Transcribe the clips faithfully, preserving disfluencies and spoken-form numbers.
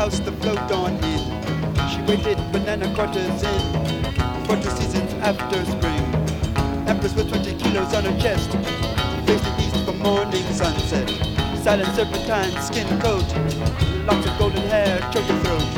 house the flowed on in. She waited banana quarters in for two seasons after spring. Empress with twenty kilos on her chest, faced the east for morning sunset. Silent serpentine skin coat, locks of golden hair, choke your throat.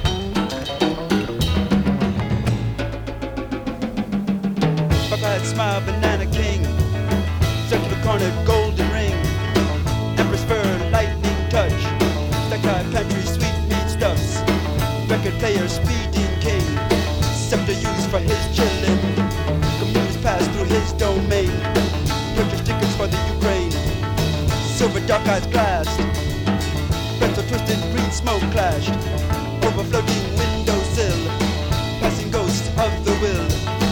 Cockeyed smile, banana king, circular cornered golden ring. Empress fur, lightning touch, stack-high pantry, sweet meat stuffs. Record player, speeding king, scepter used for his chillin'. Commuters pass through his domain, purchase tickets for the Ukraine. Silver dark eyes glassed, pretzel twisted, green smoke clashed over floating windowsill, passing ghosts of the will.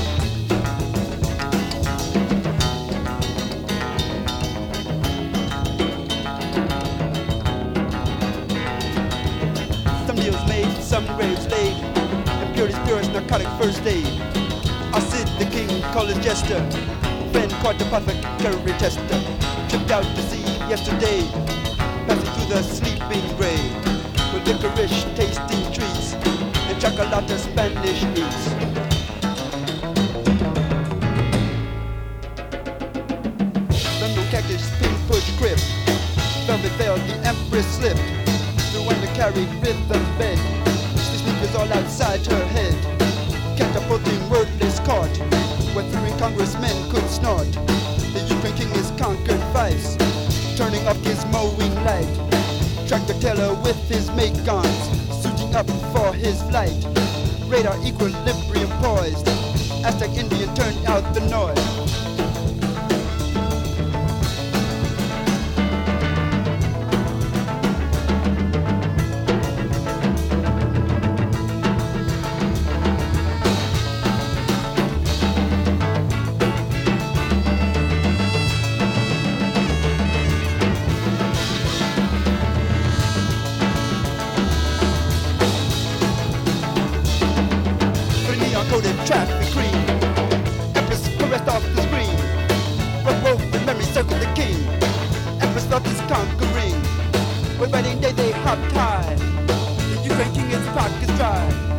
Some deals made, some graves laid, impurity spirits, narcotic first aid. Acid the king, call his jester, friend caught the apothecary tester, tripped out to sea yesterday, passing through the sleeping grave, with licorice tasting trees and chocolate Spanish knees. London cactus, pink push grip, velvet veil, the empress slipped through undercarried rhythm bed. The sneakers all outside her head, catapulting wordless cart, where three congressmen could snort. The Ukraine king is conquered vice, turning off his mowing light. Tractor teller with his make guns, suiting up for his flight. Radar equilibrium poised, Aztec Indian turned out the noise. Coated traffic green, Empress caressed off the screen. Rough rope and memory circled the king. Empress felt his conquering. When wedding day they hopped high, the Ukraine king his pockets dry.